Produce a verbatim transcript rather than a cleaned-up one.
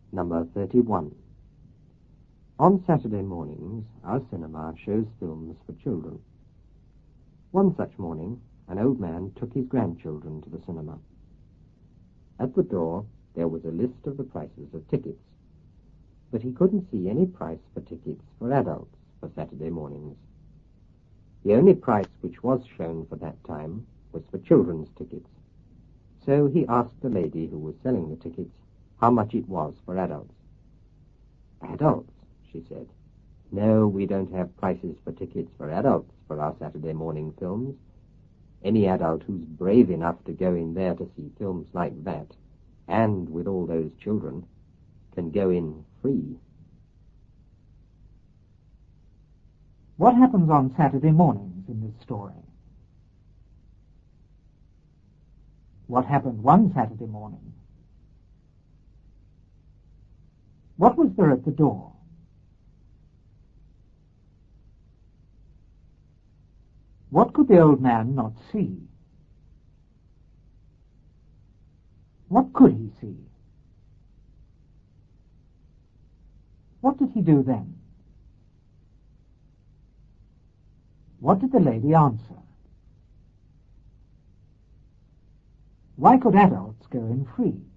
Number thirty-one. On Saturday mornings, our cinema shows films for children. One such morning, an old man took his grandchildren to the cinema. At the door, there was a list of the prices of tickets, but he couldn't see any price for tickets for adults for Saturday mornings. The only price which was shown for that time was for children's tickets, so he asked the lady who was selling the tickets how much it was for adults. "Adults?" she said. "No, we don't have prices for tickets for adults for our Saturday morning films. Any adult who's brave enough to go in there to see films like that, and with all those children, can go in free." What happens on Saturday mornings in this story? What happened one Saturday morning? What was there at the door? What could the old man not see? What could he see? What did he do then? What did the lady answer? Why could adults go in free?